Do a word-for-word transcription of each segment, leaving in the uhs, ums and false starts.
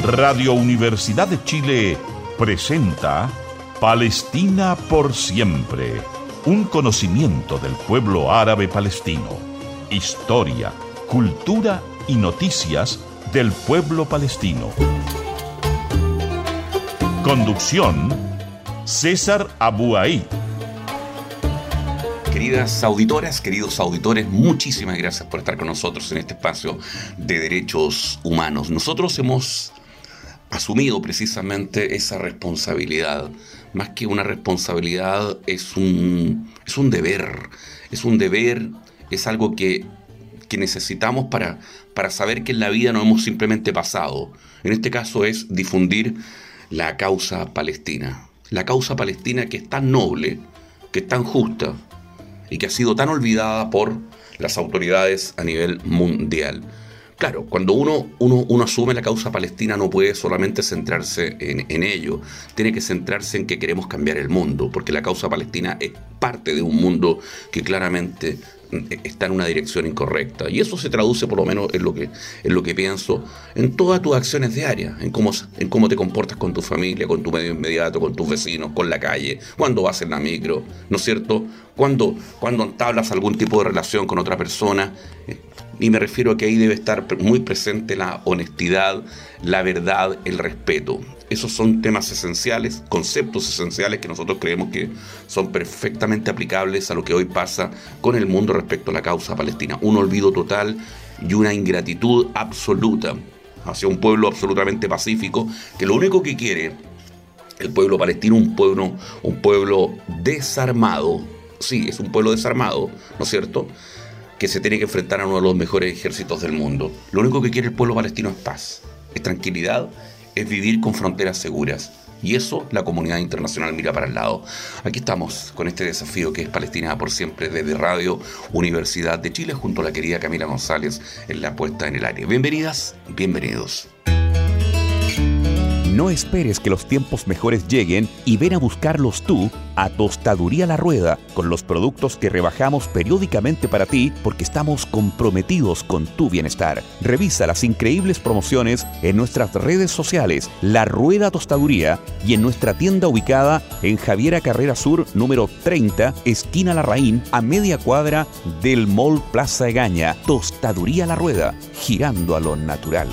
Radio Universidad de Chile presenta Palestina por siempre, un conocimiento del pueblo árabe palestino, historia, cultura y noticias del pueblo palestino. Conducción, César Abuaid. Queridas auditoras, queridos auditores, muchísimas gracias por estar con nosotros en este espacio de derechos humanos. Nosotros hemos asumido precisamente esa responsabilidad. Más que una responsabilidad, es un, es un deber. Es un deber, es algo que, que necesitamos para, para saber que en la vida no hemos simplemente pasado. En este caso es difundir la causa palestina. La causa palestina que es tan noble, que es tan justa y que ha sido tan olvidada por las autoridades a nivel mundial. Claro, cuando uno, uno, uno asume la causa palestina no puede solamente centrarse en, en ello, tiene que centrarse en que queremos cambiar el mundo, porque la causa palestina es parte de un mundo que claramente está en una dirección incorrecta, y eso se traduce, por lo menos en lo que, en lo que pienso, en todas tus acciones diarias, en cómo, en cómo te comportas con tu familia, con tu medio inmediato, con tus vecinos, con la calle, cuando vas en la micro, ¿no es cierto? Cuando, cuando entablas algún tipo de relación con otra persona. Y me refiero a que ahí debe estar muy presente la honestidad, la verdad, el respeto. Esos son temas esenciales, conceptos esenciales que nosotros creemos que son perfectamente aplicables a lo que hoy pasa con el mundo respecto a la causa palestina. Un olvido total y una ingratitud absoluta hacia un pueblo absolutamente pacífico, que lo único que quiere el pueblo palestino, un pueblo, un pueblo desarmado, sí, es un pueblo desarmado, ¿no es cierto?, que se tiene que enfrentar a uno de los mejores ejércitos del mundo. Lo único que quiere el pueblo palestino es paz, es tranquilidad, es vivir con fronteras seguras. Y eso la comunidad internacional mira para el lado. Aquí estamos con este desafío que es Palestina por siempre, desde Radio Universidad de Chile, junto a la querida Camila González en la puesta en el aire. Bienvenidas, bienvenidos. No esperes que los tiempos mejores lleguen y ven a buscarlos tú a Tostaduría La Rueda, con los productos que rebajamos periódicamente para ti porque estamos comprometidos con tu bienestar. Revisa las increíbles promociones en nuestras redes sociales, La Rueda Tostaduría, y en nuestra tienda ubicada en Javiera Carrera Sur, número treinta, esquina Larraín, a media cuadra del Mall Plaza Egaña. Tostaduría La Rueda, girando a lo natural.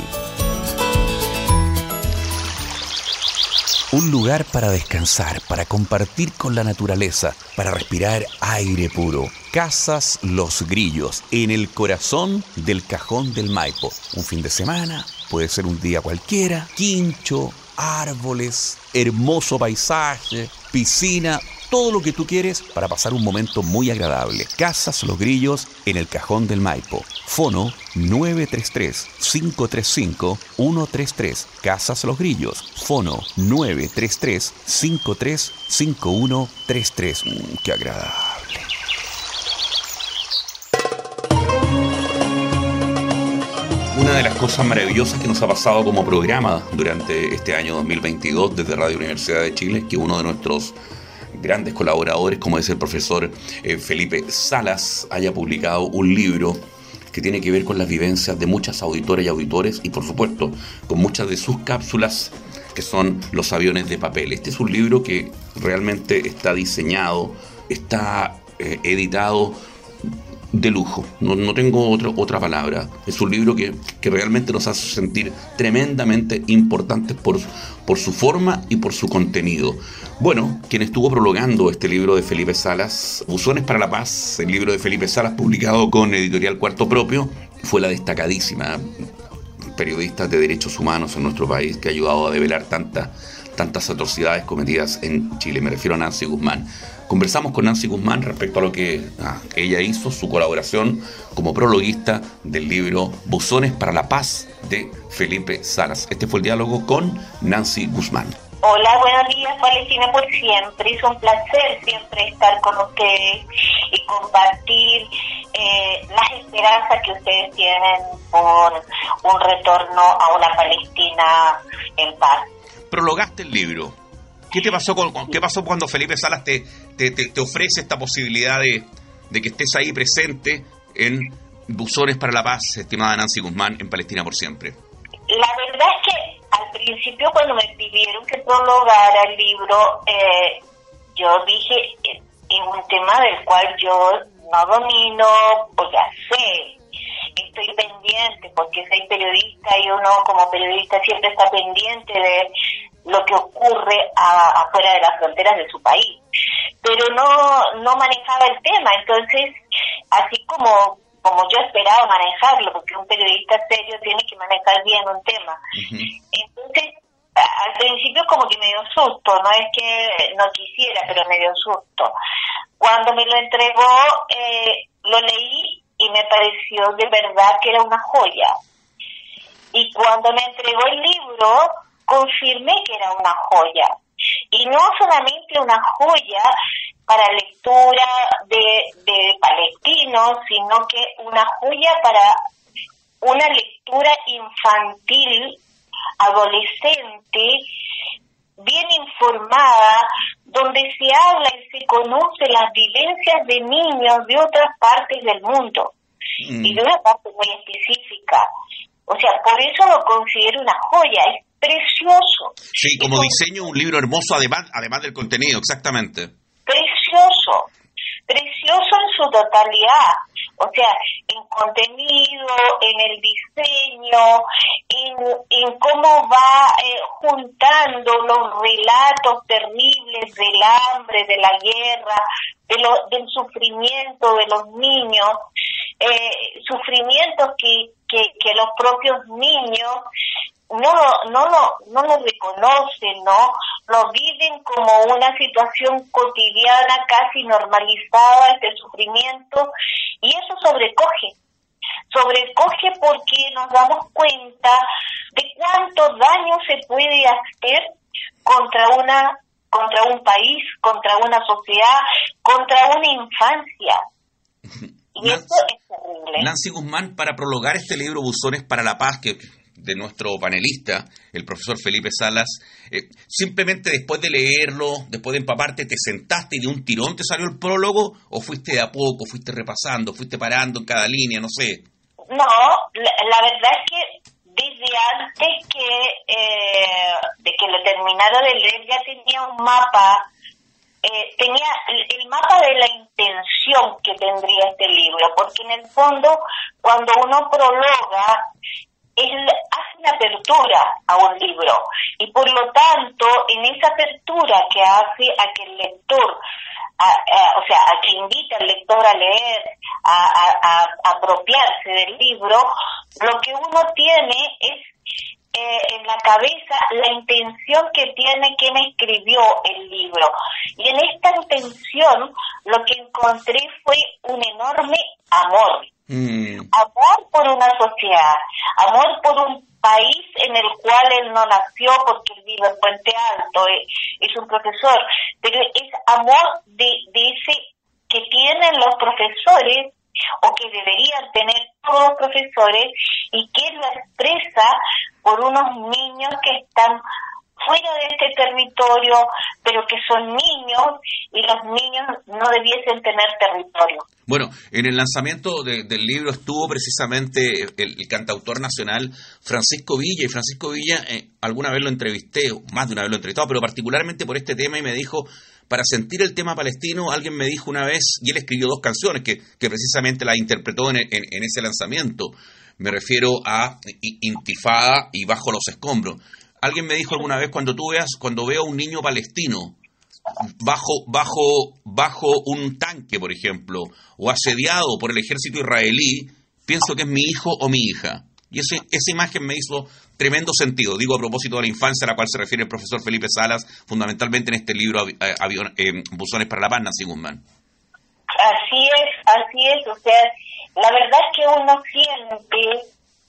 Un lugar para descansar, para compartir con la naturaleza, para respirar aire puro. Casas Los Grillos, en el corazón del Cajón del Maipo. Un fin de semana, puede ser un día cualquiera, quincho, árboles, hermoso paisaje, piscina, todo lo que tú quieres para pasar un momento muy agradable. Casas Los Grillos, en el Cajón del Maipo. Fono nueve tres tres, cinco tres cinco, uno tres tres. Casas Los Grillos. Fono nueve tres tres, cinco tres cinco, uno tres tres. Mm, ¡Qué agradable! Una de las cosas maravillosas que nos ha pasado como programa durante este año dos mil veintidós desde Radio Universidad de Chile es que uno de nuestros grandes colaboradores, como es el profesor eh, Felipe Salas, haya publicado un libro que tiene que ver con las vivencias de muchas auditoras y auditores y, por supuesto, con muchas de sus cápsulas, que son Los aviones de papel. Este es un libro que realmente está diseñado, está eh, editado de lujo, no, no tengo otro, otra palabra. Es un libro que, que realmente nos hace sentir tremendamente importantes por, por su forma y por su contenido. Bueno, quien estuvo prologando este libro de Felipe Salas, Buzones para la Paz, el libro de Felipe Salas publicado con Editorial Cuarto Propio, fue la destacadísima periodista de derechos humanos en nuestro país que ha ayudado a develar tantas, tantas atrocidades cometidas en Chile. Me refiero a Nancy Guzmán. Conversamos con Nancy Guzmán respecto a lo que ah, ella hizo, su colaboración como prologuista del libro Buzones para la Paz de Felipe Salas. Este fue el diálogo con Nancy Guzmán. Hola, buenos días, Palestina por siempre. Es un placer siempre estar con ustedes y compartir eh, las esperanzas que ustedes tienen por un retorno a una Palestina en paz. Prologaste el libro. ¿Qué te pasó con, qué pasó cuando Felipe Salas te, te, te, te ofrece esta posibilidad de, de que estés ahí presente en Buzones para la Paz, estimada Nancy Guzmán, en Palestina por siempre? La verdad es que al principio, cuando me pidieron que prologara el libro, eh, yo dije, es un tema del cual yo no domino, o ya sé, estoy pendiente, porque soy periodista y uno como periodista siempre está pendiente de lo que ocurre a, afuera de las fronteras de su país, pero no no manejaba el tema. Entonces, así como como yo esperaba manejarlo, porque un periodista serio tiene que manejar bien un tema. Uh-huh. Entonces, al principio como que me dio susto, no es que no quisiera, pero me dio susto. Cuando me lo entregó, eh, lo leí y me pareció de verdad que era una joya. Y cuando me entregó el libro, confirmé que era una joya. Y no solamente una joya para lectura de, de palestinos, sino que una joya para una lectura infantil, adolescente, bien informada, donde se habla y se conoce las vivencias de niños de otras partes del mundo, mm. y de una parte muy específica. O sea, por eso lo considero una joya, es precioso. Sí, como y diseño, un libro hermoso, además, además del contenido, exactamente. Precioso, precioso en su totalidad. O sea, en contenido, en el diseño, en, en cómo va eh, juntando los relatos terribles del hambre, de la guerra, de lo, del sufrimiento de los niños, eh, sufrimientos que, que, que los propios niños no lo, no lo, no lo reconocen, ¿no? Lo viven como una situación cotidiana, casi normalizada, este sufrimiento, y eso sobrecoge, sobrecoge porque nos damos cuenta de cuánto daño se puede hacer contra una, contra un país, contra una sociedad, contra una infancia. Y Nancy, eso es terrible. Nancy Guzmán, para prologar este libro, Buzones para la Paz, que de nuestro panelista, el profesor Felipe Salas, eh, simplemente después de leerlo, después de empaparte, ¿te sentaste y de un tirón te salió el prólogo? ¿O fuiste de a poco, fuiste repasando, fuiste parando en cada línea, no sé? No, la, la verdad es que desde antes que eh, de que lo terminara de leer ya tenía un mapa, eh, tenía el, el mapa de la intención que tendría este libro, porque en el fondo cuando uno prologa, él hace una apertura a un libro y por lo tanto en esa apertura que hace a que el lector, a, a, o sea, a que invita al lector a leer, a, a, a apropiarse del libro, lo que uno tiene es eh, en la cabeza la intención que tiene quien escribió el libro. Y en esta intención lo que encontré fue un enorme amor. Mm. Amor por una sociedad, amor por un país en el cual él no nació porque él vive en Puente Alto, es, es un profesor, pero es amor de, de ese que tienen los profesores o que deberían tener todos los profesores y que él lo expresa por unos niños que están fuera de este territorio, pero que son niños y los niños no debiesen tener territorio. Bueno, en el lanzamiento de, del libro estuvo precisamente el, el cantautor nacional Francisco Villa, y Francisco Villa eh, alguna vez lo entrevisté, más de una vez lo he entrevistado, pero particularmente por este tema, y me dijo, para sentir el tema palestino, alguien me dijo una vez, y él escribió dos canciones que, que precisamente las interpretó en, en, en ese lanzamiento, me refiero a Intifada y Bajo los Escombros. Alguien me dijo alguna vez, cuando tú veas, cuando veo a un niño palestino bajo, bajo, bajo un tanque, por ejemplo, o asediado por el ejército israelí, pienso que es mi hijo o mi hija. Y ese, esa imagen me hizo tremendo sentido. Digo, a propósito de la infancia a la cual se refiere el profesor Felipe Salas, fundamentalmente en este libro avión, eh, Buzones para la Paz, Nancy Guzmán. Así es, así es. O sea, la verdad es que uno siente,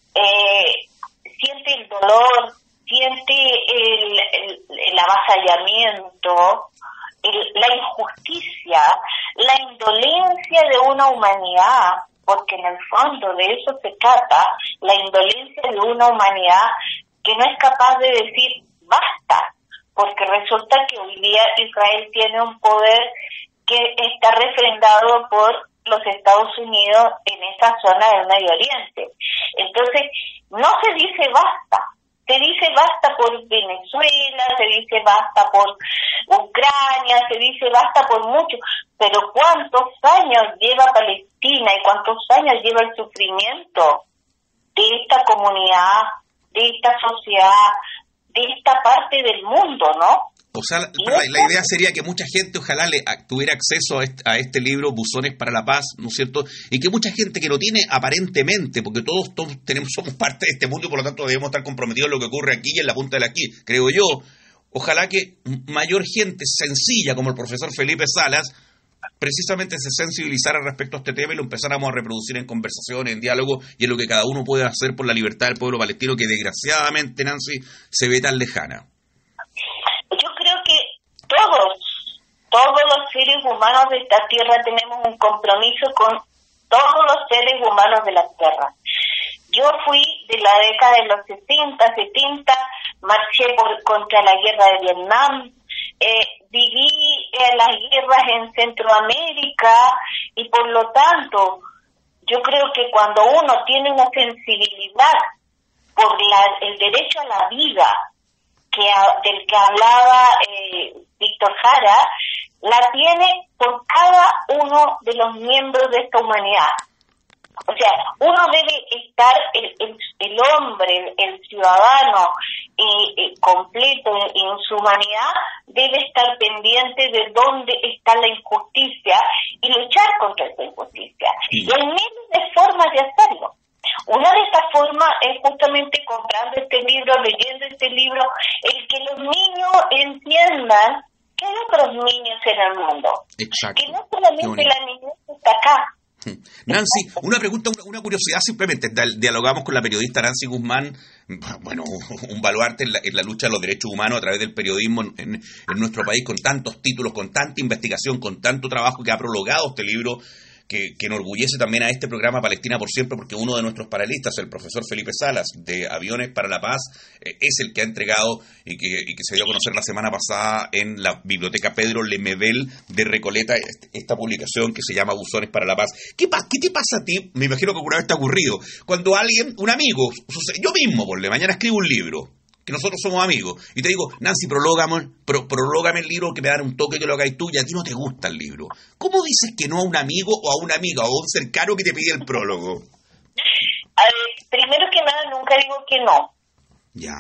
eh, siente el dolor, siente el, el, el avasallamiento, el, la injusticia, la indolencia de una humanidad, porque en el fondo de eso se trata, la indolencia de una humanidad que no es capaz de decir basta, porque resulta que hoy día Israel tiene un poder que está refrendado por los Estados Unidos en esa zona del Medio Oriente. Entonces, no se dice basta, Se dice basta por Venezuela, se dice basta por Ucrania, se dice basta por mucho, pero ¿cuántos años lleva Palestina y cuántos años lleva el sufrimiento de esta comunidad, de esta sociedad, de esta parte del mundo, ¿no? O sea, la, la idea sería que mucha gente ojalá le tuviera acceso a este, a este libro, Buzones para la Paz, ¿no es cierto? Y que mucha gente que lo tiene aparentemente, porque todos, todos tenemos, somos parte de este mundo y por lo tanto debemos estar comprometidos en lo que ocurre aquí y en la punta de aquí, creo yo. Ojalá que mayor gente sencilla como el profesor Felipe Salas precisamente se sensibilizara respecto a este tema y lo empezáramos a reproducir en conversaciones, en diálogo y en lo que cada uno puede hacer por la libertad del pueblo palestino que desgraciadamente, Nancy, se ve tan lejana. Todos, todos los seres humanos de esta tierra tenemos un compromiso con todos los seres humanos de la tierra. Yo fui de la década de los sesenta, setenta, marché por, contra la guerra de Vietnam, eh, viví eh, las guerras en Centroamérica y por lo tanto yo creo que cuando uno tiene una sensibilidad por la, el derecho a la vida, que del que hablaba eh, Víctor Jara, la tiene por cada uno de los miembros de esta humanidad. O sea, uno debe estar, el, el, el hombre, el, el ciudadano eh, eh, completo en, en su humanidad, debe estar pendiente de dónde está la injusticia y luchar contra esa injusticia. Sí. Y hay miles de formas de hacerlo. Una de estas formas es justamente comprando este libro, leyendo este libro, el que los niños entiendan que hay otros niños en el mundo. Exacto. Que no solamente la niñez está acá. Nancy, una pregunta, una, una curiosidad simplemente. Dialogamos con la periodista Nancy Guzmán, bueno, un baluarte en la, en la lucha de los derechos humanos a través del periodismo en, en, en nuestro país, con tantos títulos, con tanta investigación, con tanto trabajo que ha prologado este libro. Que, que enorgullece también a este programa Palestina por Siempre, porque uno de nuestros panelistas, el profesor Felipe Salas, de Aviones para la Paz, eh, es el que ha entregado y que, y que se dio a conocer la semana pasada en la Biblioteca Pedro Lemebel de Recoleta, esta publicación que se llama Buzones para la Paz. ¿Qué, pa- ¿Qué te pasa a ti? Me imagino que alguna vez te ha ocurrido. Cuando alguien, un amigo, yo mismo, por la mañana escribo un libro, que nosotros somos amigos, y te digo, Nancy, prológame, pro, prológame el libro, que me dan un toque que lo hagáis tú, y a ti no te gusta el libro. ¿Cómo dices que no a un amigo o a una amiga o a un cercano que te pide el prólogo? A ver, primero que nada, nunca digo que no. Ya.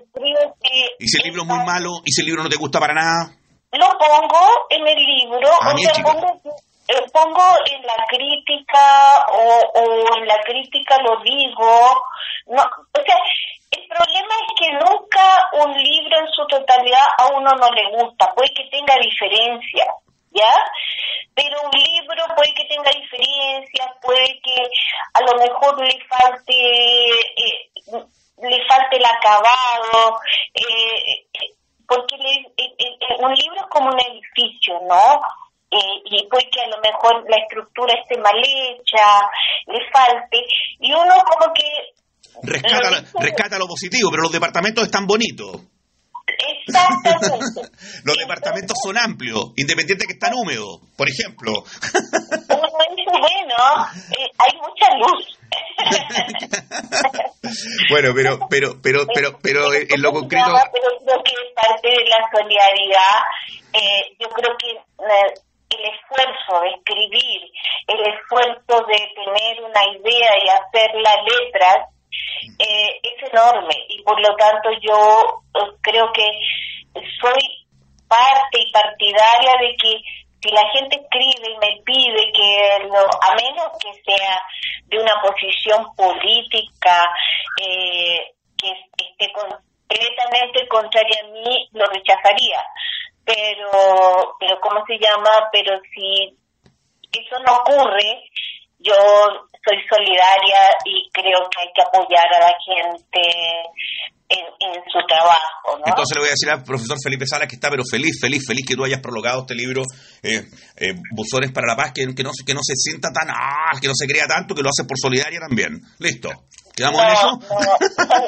Que ¿Y si el libro es muy malo? ¿Y si el libro no te gusta para nada? Lo pongo en el libro, ah, o bien, sea, pongo, eh, pongo en la crítica, o, o en la crítica lo digo. No, o sea, el problema es que nunca un libro en su totalidad a uno no le gusta, puede que tenga diferencias, ¿ya? Pero un libro puede que tenga diferencias, puede que a lo mejor le falte eh, le falte el acabado, eh, porque le, eh, eh, un libro es como un edificio, ¿no? Eh, y puede que a lo mejor la estructura esté mal hecha, le falte, y uno como que Rescata, lo, rescata lo positivo, pero los departamentos están bonitos. Exactamente. Los departamentos son amplios, independiente que están húmedos, por ejemplo. Uno dice, bueno, eh, hay mucha luz. Bueno, pero, pero, pero, pero, pero en lo concreto. Pero creo que es parte de la solidaridad. Eh, yo creo que eh, el esfuerzo de escribir, el esfuerzo de tener una idea y hacer las letras, Eh, es enorme, y por lo tanto yo eh, creo que soy parte y partidaria de que si la gente escribe y me pide que lo, a menos que sea de una posición política eh, que esté completamente contraria a mí, lo rechazaría, pero pero ¿cómo se llama? Pero si eso no ocurre, yo soy solidaria y creo que hay que apoyar a la gente en, en su trabajo, ¿no? Entonces le voy a decir al profesor Felipe Salas que está pero feliz, feliz, feliz que tú hayas prologado este libro, eh, eh, Buzones para la Paz, que, que, no, que no se sienta tan, ah, que no se crea tanto, que lo hace por solidaria también. Listo. ¿Quedamos no, en eso? No, no,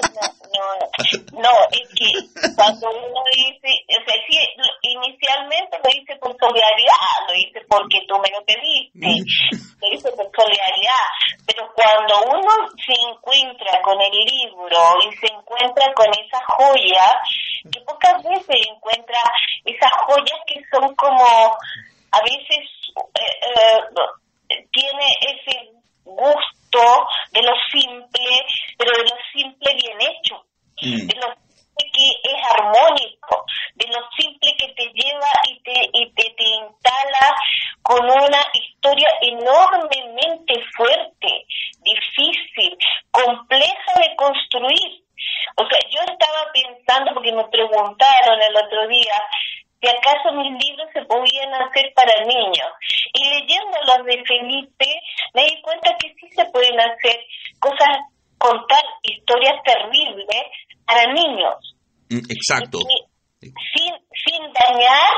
no, no, es que cuando uno dice, o sea, sí, inicialmente lo hice por solidaridad, lo hice porque tú me lo pediste, lo hice por solidaridad, pero cuando uno se encuentra con el libro y se encuentra con esa joya, que pocas veces encuentra esas joyas que son como, a veces eh, eh, tiene ese gusto de lo simple, pero de lo simple bien hecho, mm. de lo simple que es armónico, de lo simple que te lleva y te, y te, te instala con una historia enormemente fuerte, difícil, compleja de construir. O sea, yo estaba pensando, porque me preguntaron el otro día, si acaso mis libros se podían hacer para niños. Y leyendo los de Felipe, me di cuenta que sí se pueden hacer cosas, contar historias terribles para niños. Exacto. Y, sin, sin dañar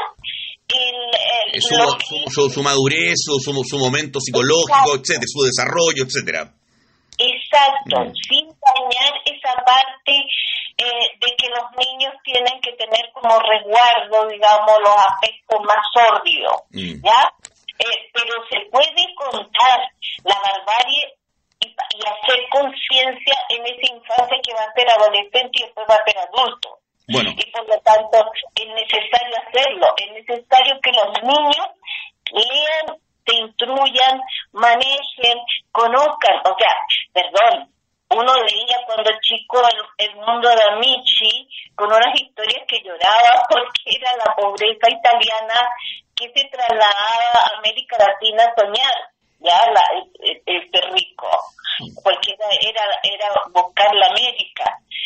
el, el, su, lo su, que, su, su madurez, su, su, su momento psicológico, etcétera, su desarrollo, etcétera. Exacto, Mm. sin dañar esa parte eh, de que los niños tienen que tener como resguardo, digamos, los aspectos más sórdidos, Mm. ¿ya? Eh, pero se puede contar la barbarie y, y hacer conciencia en esa infancia que va a ser adolescente y después va a ser adulto. Bueno. Y por lo tanto es necesario hacerlo, es necesario que los niños lean, se instruyan, manejen, conozcan, o sea, perdón, uno leía cuando chico el, el mundo de Amici con unas historias que lloraba porque era la pobreza italiana que se trasladaba a América Latina a soñar, ya, la, el, el, el rico, porque era, era buscar la América,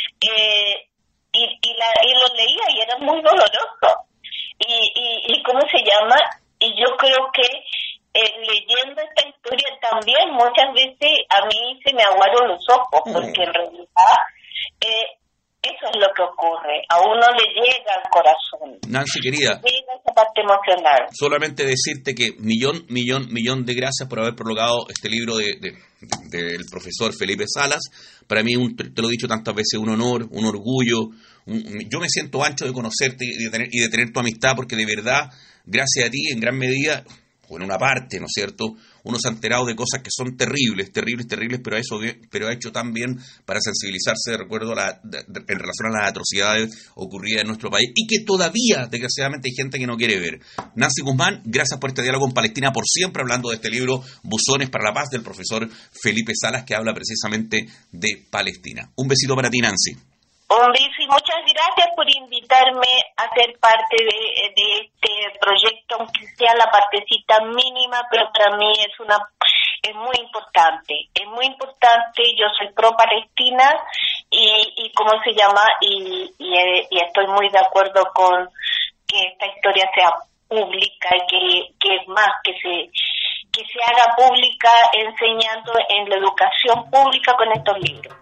eh, y, y, la, y lo leía y era muy doloroso, y, y, y ¿cómo se llama? Y yo creo que Eh, leyendo esta historia también muchas veces a mí se me aguaron los ojos, porque en realidad eh, eso es lo que ocurre, a uno le llega al corazón. Nancy, querida, le llega esa parte emocional. solamente decirte que millón, millón, millón de gracias por haber prologado este libro de, de, de, del profesor Felipe Salas. Para mí, un, te lo he dicho tantas veces, un honor, un orgullo. Un, yo me siento ancho de conocerte y de tener, y de tener tu amistad, porque de verdad, gracias a ti, en gran medida, o en una parte, ¿no es cierto?, uno se ha enterado de cosas que son terribles, terribles, terribles, pero, eso, pero ha hecho tan bien para sensibilizarse, de recuerdo, a la, de, de, en relación a las atrocidades ocurridas en nuestro país, y que todavía, desgraciadamente, hay gente que no quiere ver. Nancy Guzmán, gracias por este diálogo en Palestina por siempre, hablando de este libro, Buzones para la Paz, del profesor Felipe Salas, que habla precisamente de Palestina. Un besito para ti, Nancy. Un beso y muchas gracias por invitarme a ser parte de, de este proyecto, aunque sea la partecita mínima, pero para mí es una es muy importante, es muy importante. Yo soy pro Palestina y, y cómo se llama y, y, y estoy muy de acuerdo con que esta historia sea pública y que, que es más que se que se haga pública, enseñando en la educación pública con estos libros.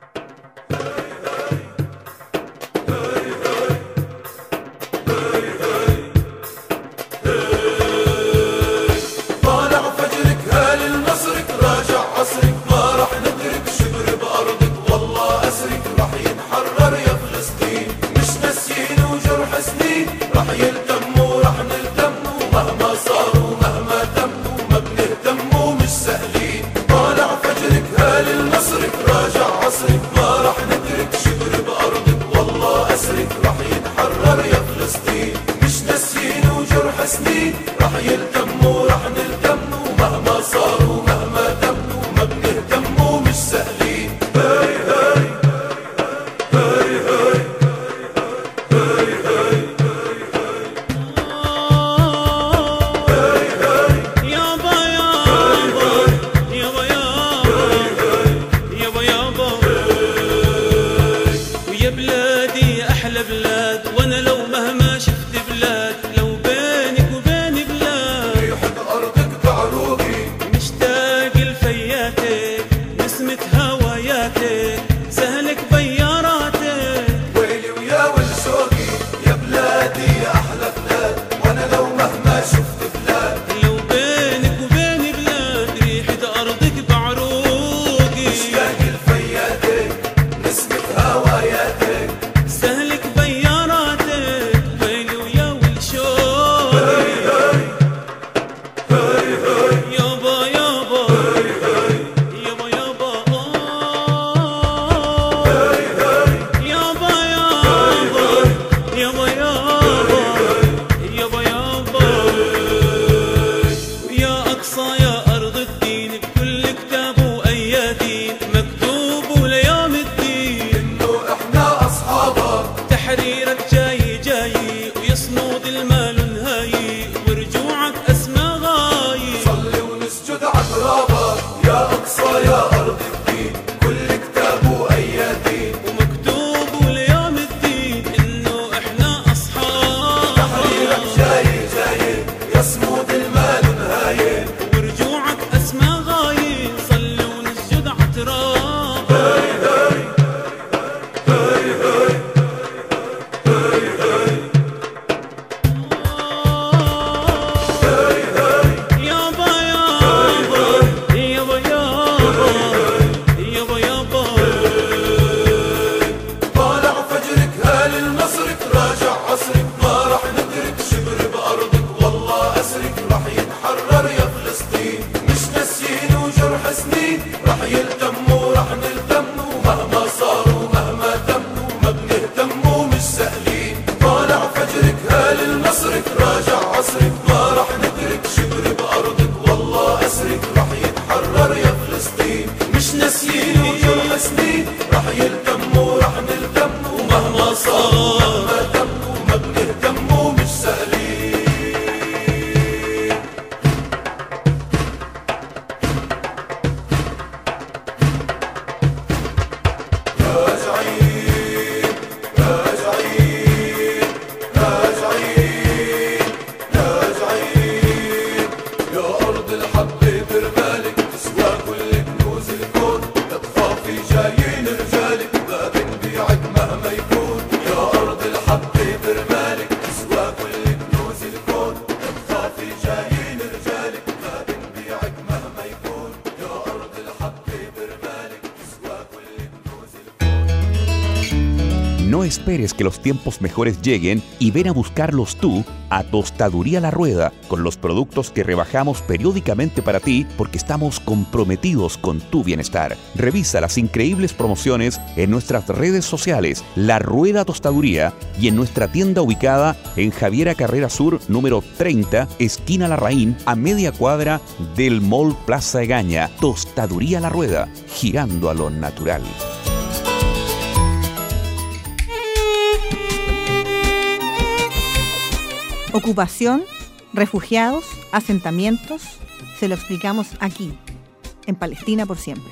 أحلى بلاد وأنا لو مهما شفت بلاد لو بينك وبيني بلاد No esperes que los tiempos mejores lleguen y ven a buscarlos tú a Tostaduría La Rueda, con los productos que rebajamos periódicamente para ti porque estamos comprometidos con tu bienestar. Revisa las increíbles promociones en nuestras redes sociales, La Rueda Tostaduría, y en nuestra tienda ubicada en Javiera Carrera Sur, número treinta, esquina Larraín, a media cuadra del Mall Plaza Egaña. Tostaduría La Rueda, girando a lo natural. Ocupación, refugiados, asentamientos, se lo explicamos aquí, en Palestina por siempre.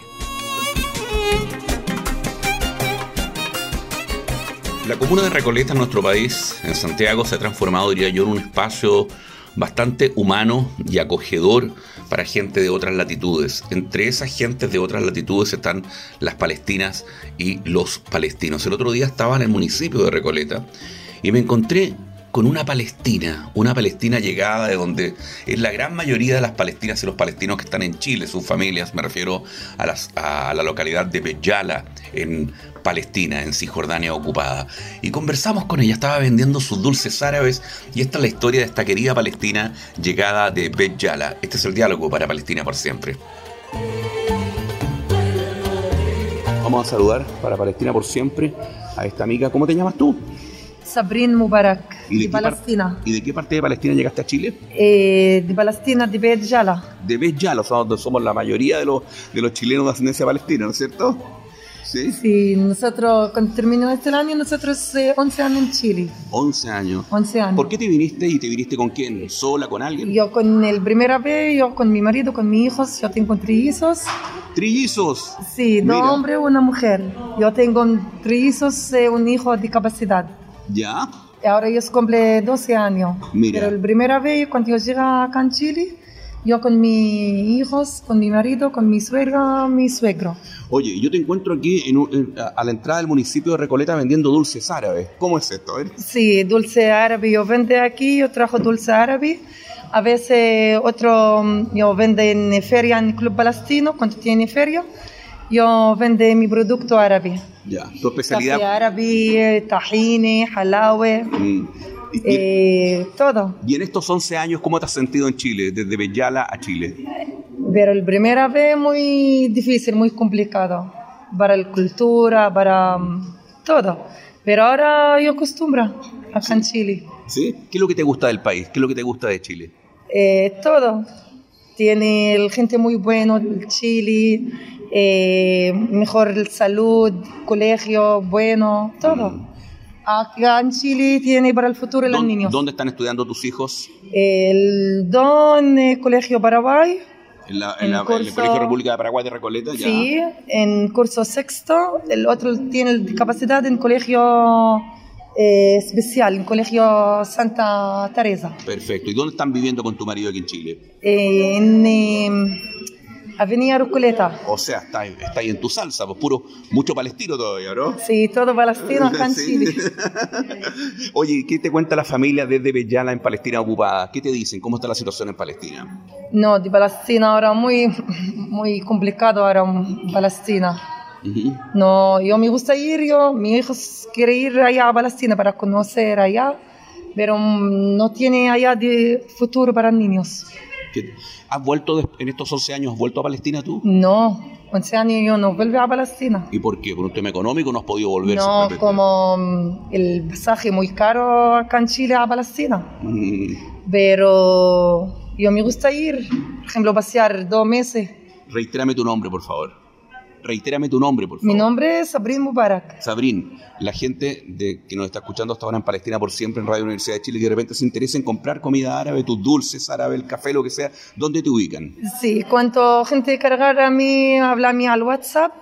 La comuna de Recoleta en nuestro país, en Santiago, se ha transformado, diría yo, en un espacio bastante humano y acogedor para gente de otras latitudes. Entre esas gentes de otras latitudes están las palestinas y los palestinos. El otro día estaba en el municipio de Recoleta y me encontré con una palestina, una palestina llegada de donde es la gran mayoría de las palestinas y los palestinos que están en Chile, sus familias, me refiero a, las, a la localidad de Bet Yala, en Palestina, en Cisjordania ocupada. Y conversamos con ella, estaba vendiendo sus dulces árabes, y esta es la historia de esta querida palestina llegada de Bet Yala. Este es el diálogo para Palestina por siempre. Vamos a saludar para Palestina por siempre a esta amiga. ¿Cómo te llamas tú? Sabrin Mubarak, ¿Y de, de Palestina. ¿Y de qué parte de Palestina llegaste a Chile? Eh, de Palestina, de Bet Yala. De Bet Yala, o sea, donde somos la mayoría de los, de los chilenos de ascendencia palestina, ¿no es cierto? Sí. Sí, nosotros, cuando terminó este año, nosotros eh, once años en Chile. once años. once años. ¿Por qué te viniste y te viniste con quién? ¿Sola, con alguien? Yo con el primera vez, yo con mi marido, con mis hijos, yo tengo trillizos. ¿Trillizos? Sí, Mira. dos hombres y una mujer. Yo tengo trillizos, eh, un hijo de discapacidad. ¿Ya? Ahora ellos cumplen doce años. Mira. Pero la primera vez, cuando yo llegué acá en Chile, yo con mis hijos, con mi marido, con mi suegra, mi suegro. Oye, yo te encuentro aquí en un- en- a la entrada del municipio de Recoleta vendiendo dulces árabes. ¿Cómo es esto? A ver. Sí, dulce árabe. Yo vendo aquí, yo trajo dulce árabe. A veces otro, mm, yo vendo en feria, en Club Palestino, cuando tiene feria. Yo vendo mi producto árabe. Ya. Tu especialidad. Café árabe, tajine, halawe, Mm. Y, y- eh, todo. y en estos once años, ¿cómo te has sentido en Chile? Desde Bet Yala a Chile. Pero la primera vez muy difícil, muy complicado. Para la cultura, para mm, todo. Pero ahora yo acostumbro acá en Chile. ¿Sí? ¿Qué es lo que te gusta del país? ¿Qué es lo que te gusta de Chile? Eh, todo. Tiene el gente muy bueno, el Chile, eh, mejor salud, colegio bueno, todo. Acá en Chile tiene para el futuro los ¿Dó- niños. ¿Dónde están estudiando tus hijos? El Don eh, Colegio Paraguay, En, la, en, En la- el en el curso- Colegio República de Paraguay de Recoleta. Ya. sí, en curso sexto. El otro tiene discapacidad en colegio eh, especial, en colegio Santa Teresa. Perfecto. ¿Y dónde están viviendo con tu marido aquí en Chile? Eh, en eh, Avenida Recoleta. O sea, está, ahí- está ahí en tu salsa, pues puro, mucho palestino todavía, ¿no? Sí, todo palestino acá en Sí. Chile. Oye, ¿qué te cuenta la familia desde Bet Yala en Palestina ocupada? ¿Qué te dicen? ¿Cómo está la situación en Palestina? No, de Palestina ahora muy, muy complicado ahora en Palestina. Ujú. No, yo me gusta ir, yo, mi hijo quiere ir allá a Palestina para conocer allá, pero mm, no tiene allá de futuro para niños. ¿Qué- ¿Has vuelto des- en estos once años, has vuelto a Palestina tú? No, once años yo no vuelvo a Palestina. ¿Y por qué? ¿Por un tema económico no has podido volver? No, simplemente? como mm, el pasaje muy caro acá en Chile a Palestina. Mm, Pero yo me gusta ir, por ejemplo, pasear dos meses. reitérame tu nombre, por favor. Reitérame tu nombre, por favor. Mi nombre es Sabrin Mubarak. Sabrin, la gente de, que nos está escuchando hasta ahora en Palestina por siempre, en Radio Universidad de Chile, que de repente se interesa en comprar comida árabe, tus dulces árabes, el café, lo que sea, ¿dónde te ubican? Sí, cuando gente cargar a mí, habla a mí al WhatsApp,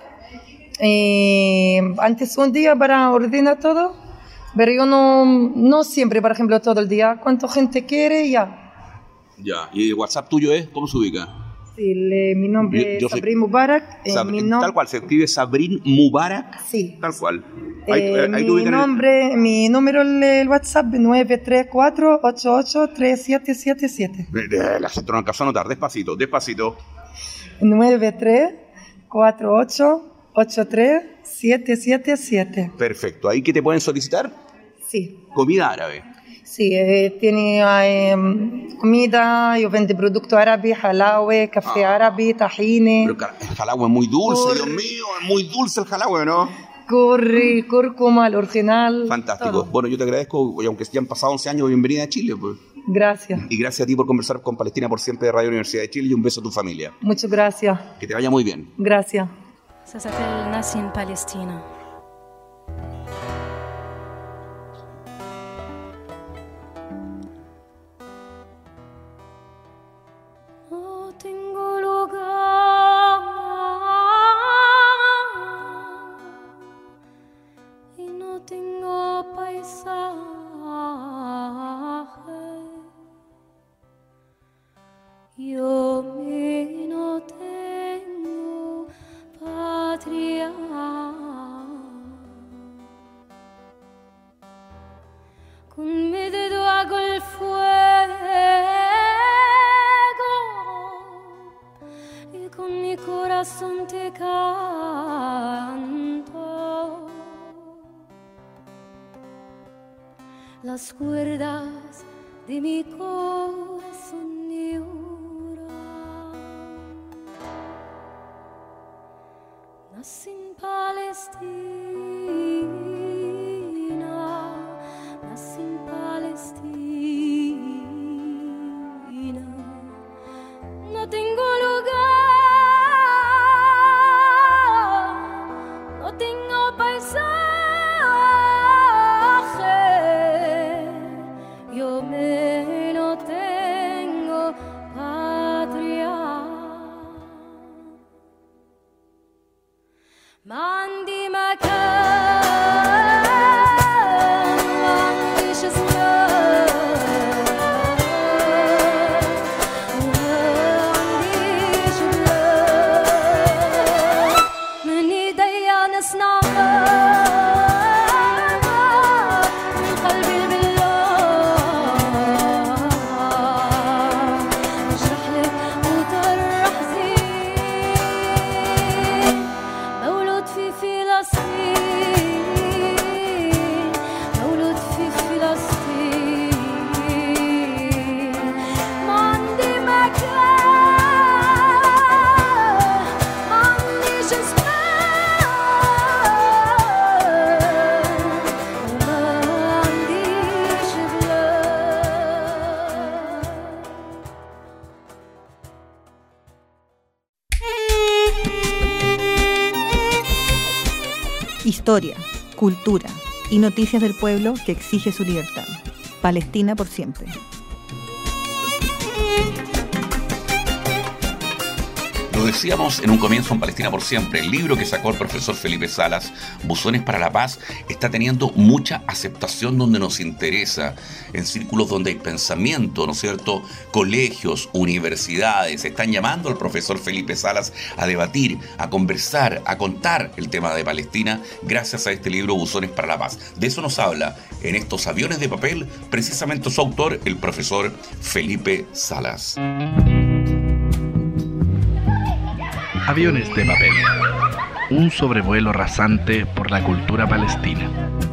eh, antes un día para ordenar todo, pero yo no, no siempre, por ejemplo, todo el día. Cuánto gente quiere, ya. Ya. ¿Y el WhatsApp tuyo es? ¿Cómo se ubica? Sí, le- mi nombre Yo- yo es soy- Sabrin Mubarak. eh, Sab- mi nom- Tal cual, se escribe Sabrin Mubarak. Sí. Tal cual. Ahí, Eh, ahí te mi ubican en- nombre, mi número el WhatsApp nueve tres cuatro ocho ocho tres siete siete siete. Eh, La gente no alcanzó a notar, despacito, despacito. nueve tres cuatro ocho ocho tres siete siete siete. Perfecto. ¿Ahí qué te pueden solicitar? Sí. Comida árabe. Sí, eh, tiene eh, comida, yo vendo productos árabes, halawe, café ah. árabe, tajines. Pero el halawe es muy dulce, Cor... Dios mío, es muy dulce el halawe, ¿no? Curry, cúrcuma, el original. Fantástico. Todo. Bueno, yo te agradezco, y aunque ya han pasado once años, bienvenida a Chile. Pues. Gracias. Y gracias a ti por conversar con Palestina por Siempre de Radio Universidad de Chile, y un beso a tu familia. Muchas gracias. Que te vaya muy bien. Gracias. Ça s'appelle Nací en Palestina. No tengo lugar y no tengo paisaje. Yo me no tengo patria. Con mi dedo hago el fuego y con mi corazón te canto. Las cuerdas de mi corazón lloran. Nací en Palestina, nací en Palestina. No tengo lugar, no tengo paisaje, yo me no tengo patria. Mandi makan, mandi shazman, mandi shazman. من ايديا نصنع من قلبي بالله نشرح لك وطرح زين مولود في فلسطين مولود في فلسطين ما عندي مكان ما عندي جسمان وما عنديش بلاد. Historia, cultura y noticias del pueblo que exige su libertad. Palestina por siempre. Lo decíamos en un comienzo en Palestina por Siempre, el libro que sacó el profesor Felipe Salas, Buzones para la Paz, está teniendo mucha aceptación donde nos interesa, en círculos donde hay pensamiento, ¿no es cierto? Colegios, universidades, están llamando al profesor Felipe Salas a debatir, a conversar, a contar el tema de Palestina gracias a este libro Buzones para la Paz. De eso nos habla en estos aviones de papel precisamente su autor, el profesor Felipe Salas. Aviones de papel. Un sobrevuelo rasante por la cultura palestina.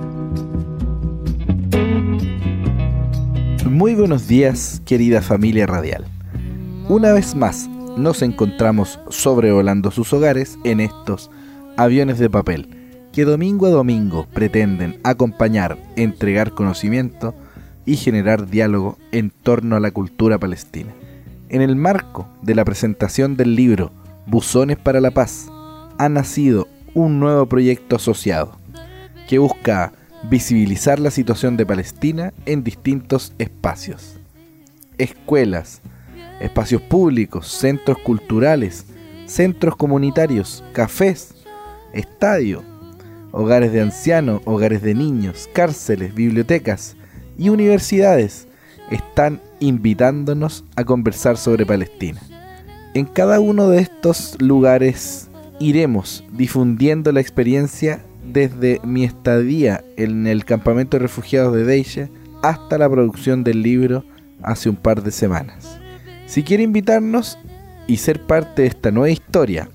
Muy buenos días, querida familia radial. Una vez más nos encontramos sobrevolando sus hogares en estos aviones de papel que domingo a domingo pretenden acompañar, entregar conocimiento y generar diálogo en torno a la cultura palestina. En el marco de la presentación del libro Buzones para la Paz, ha nacido un nuevo proyecto asociado que busca visibilizar la situación de Palestina en distintos espacios. Escuelas, espacios públicos, centros culturales, centros comunitarios, cafés, estadios, hogares de ancianos, hogares de niños, cárceles, bibliotecas y universidades están invitándonos a conversar sobre Palestina. En cada uno de estos lugares iremos difundiendo la experiencia desde mi estadía en el campamento de refugiados de Deisha hasta la producción del libro hace un par de semanas. Si quiere invitarnos y ser parte de esta nueva historia,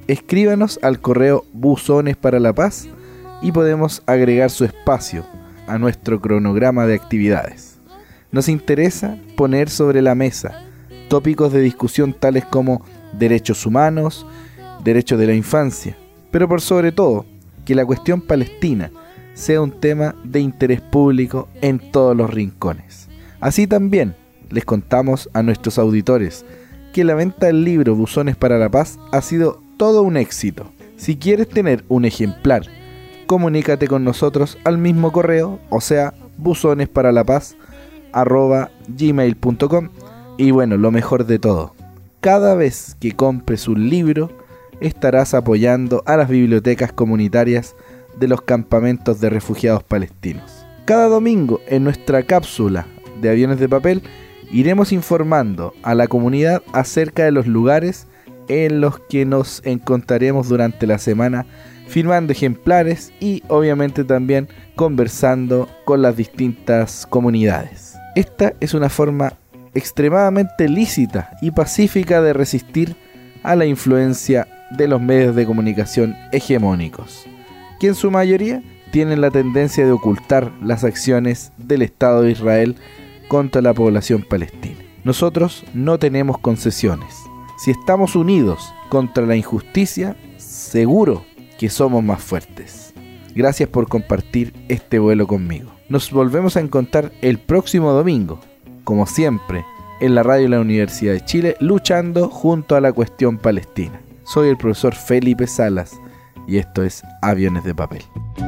escríbanos al correo buzones para la paz y podemos agregar su espacio a nuestro cronograma de actividades. Nos interesa poner sobre la mesa tópicos de discusión tales como derechos humanos, derechos de la infancia, pero por sobre todo, que la cuestión palestina sea un tema de interés público en todos los rincones. Así también les contamos a nuestros auditores que la venta del libro Buzones para la Paz ha sido todo un éxito. Si quieres tener un ejemplar, comunícate con nosotros al mismo correo, o sea, buzonesparalapaz arroba gmail punto com. Y bueno, lo mejor de todo, cada vez que compres un libro, estarás apoyando a las bibliotecas comunitarias de los campamentos de refugiados palestinos. Cada domingo en nuestra cápsula de Aviones de Papel iremos informando a la comunidad acerca de los lugares en los que nos encontraremos durante la semana, firmando ejemplares y obviamente también conversando con las distintas comunidades. Esta es una forma extremadamente lícita y pacífica de resistir a la influencia de los medios de comunicación hegemónicos, que en su mayoría tienen la tendencia de ocultar las acciones del Estado de Israel contra la población palestina. Nosotros no tenemos concesiones. Si estamos unidos contra la injusticia, seguro que somos más fuertes. Gracias por compartir este vuelo conmigo. Nos volvemos a encontrar el próximo domingo, como siempre, en la radio de la Universidad de Chile, luchando junto a la cuestión palestina. Soy el profesor Felipe Salas y esto es Aviones de Papel.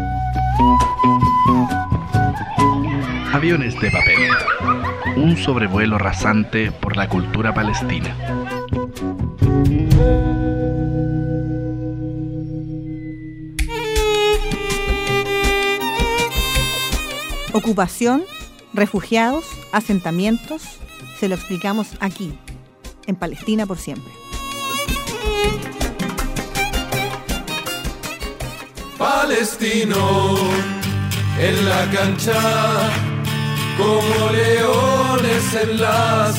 Aviones de Papel. Un sobrevuelo rasante por la cultura palestina. Ocupación, refugiados, asentamientos, se lo explicamos aquí, en Palestina por siempre. Palestino en la cancha, como leones en la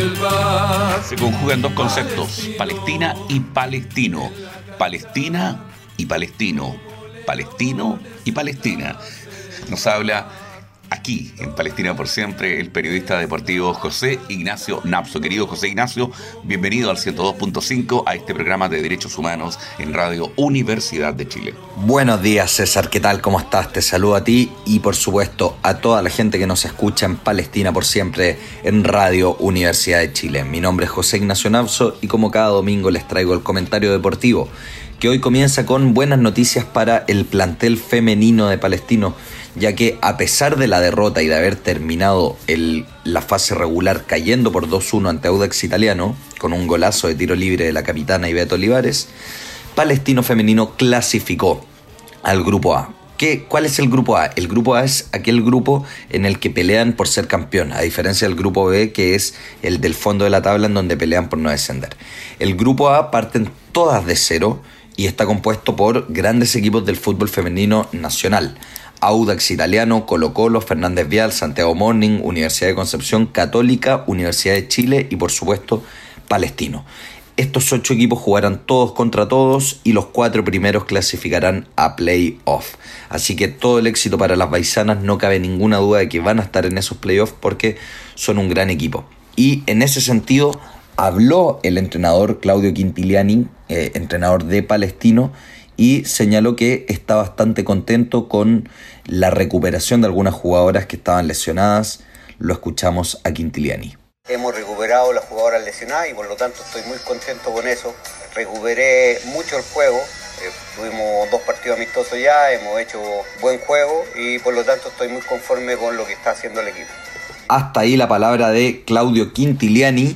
selva. Se conjugan dos conceptos, Palestina y palestino. Palestina y palestino. Palestino y Palestina. Nos habla aquí, en Palestina por siempre, el periodista deportivo José Ignacio Napso. Querido José Ignacio, bienvenido al ciento dos punto cinco a este programa de Derechos Humanos en Radio Universidad de Chile. Buenos días, César, ¿qué tal? ¿Cómo estás? Te saludo a ti y por supuesto a toda la gente que nos escucha en Palestina por siempre en Radio Universidad de Chile. Mi nombre es José Ignacio Napso y como cada domingo les traigo el comentario deportivo, que hoy comienza con buenas noticias para el plantel femenino de Palestino, ya que a pesar de la derrota y de haber terminado el, la fase regular cayendo por dos uno ante Audax Italiano, con un golazo de tiro libre de la capitana Ivette Olivares, Palestino femenino clasificó al grupo A. ¿Qué, ¿Cuál es el grupo A? El grupo A es aquel grupo en el que pelean por ser campeón, a diferencia del grupo B, que es el del fondo de la tabla en donde pelean por no descender. El grupo A parten todas de cero y está compuesto por grandes equipos del fútbol femenino nacional: Audax Italiano, Colo Colo, Fernández Vial, Santiago Morning, Universidad de Concepción, Católica, Universidad de Chile y por supuesto Palestino. Estos ocho equipos jugarán todos contra todos y los cuatro primeros clasificarán a play-off. Así que todo el éxito para las baisanas, no cabe ninguna duda de que van a estar en esos play-off porque son un gran equipo. Y en ese sentido habló el entrenador Claudio Quintiliani, eh, entrenador de Palestino, y señaló que está bastante contento con la recuperación de algunas jugadoras que estaban lesionadas. Lo escuchamos a Quintiliani. Hemos recuperado las jugadoras lesionadas y por lo tanto estoy muy contento con eso. Recuperé mucho el juego, eh, tuvimos dos partidos amistosos ya, hemos hecho buen juego y por lo tanto estoy muy conforme con lo que está haciendo el equipo. Hasta ahí la palabra de Claudio Quintiliani.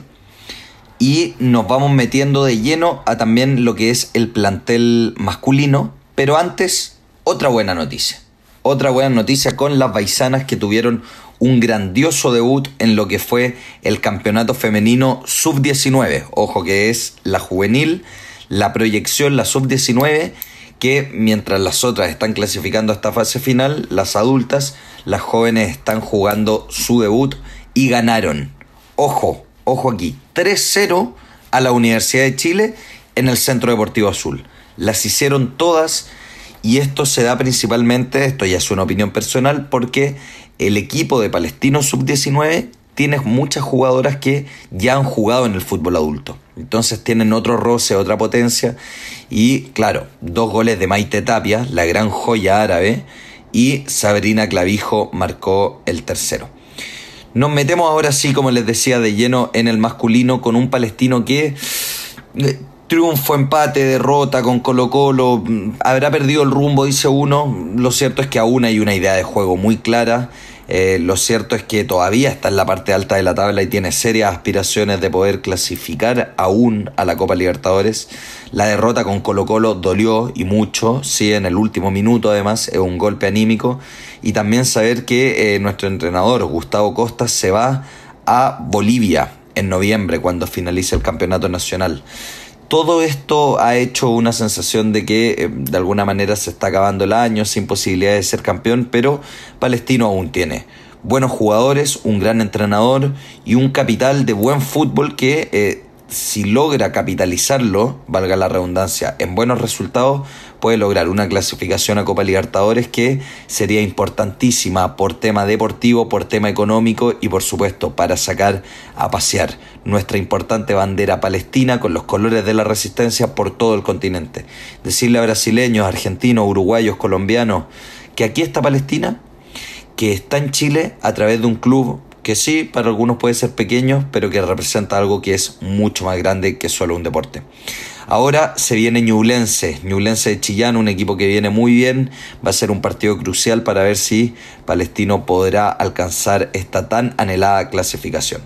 Y nos vamos metiendo de lleno a también lo que es el plantel masculino. Pero antes, otra buena noticia. Otra buena noticia con las baisanas que tuvieron un grandioso debut en lo que fue el campeonato femenino sub diecinueve. Ojo que es la juvenil, la proyección, la sub diecinueve, que mientras las otras están clasificando a esta fase final, las adultas, las jóvenes están jugando su debut y ganaron. Ojo. Ojo aquí, tres cero a la Universidad de Chile en el Centro Deportivo Azul. las hicieron todas, y esto se da principalmente, esto ya es una opinión personal, porque el equipo de Palestino sub diecinueve tiene muchas jugadoras que ya han jugado en el fútbol adulto. Entonces tienen otro roce, otra potencia. Y claro, dos goles de Maite Tapia, la gran joya árabe, y Sabrina Clavijo marcó el tercero. Nos metemos ahora sí, como les decía, de lleno en el masculino, con un Palestino que eh, triunfo, empate, derrota con Colo Colo, habrá perdido el rumbo, dice uno. Lo cierto es que aún hay una idea de juego muy clara. Eh, lo cierto es que todavía está en la parte alta de la tabla y tiene serias aspiraciones de poder clasificar aún a la Copa Libertadores. La derrota con Colo Colo dolió y mucho, sí, en el último minuto además, es un golpe anímico. Y también saber que eh, nuestro entrenador Gustavo Costa se va a Bolivia en noviembre cuando finalice el campeonato nacional. Todo esto ha hecho una sensación de que eh, de alguna manera se está acabando el año sin posibilidad de ser campeón, pero Palestino aún tiene buenos jugadores, un gran entrenador y un capital de buen fútbol que eh, si logra capitalizarlo, valga la redundancia, en buenos resultados, puede lograr una clasificación a Copa Libertadores que sería importantísima por tema deportivo, por tema económico y por supuesto para sacar a pasear nuestra importante bandera palestina con los colores de la resistencia por todo el continente. Decirle a brasileños, argentinos, uruguayos, colombianos que aquí está Palestina, que está en Chile a través de un club que sí, para algunos puede ser pequeño, pero que representa algo que es mucho más grande que solo un deporte. Ahora se viene Ñublense, Ñublense de Chillán, un equipo que viene muy bien. Va a ser un partido crucial para ver si Palestino podrá alcanzar esta tan anhelada clasificación.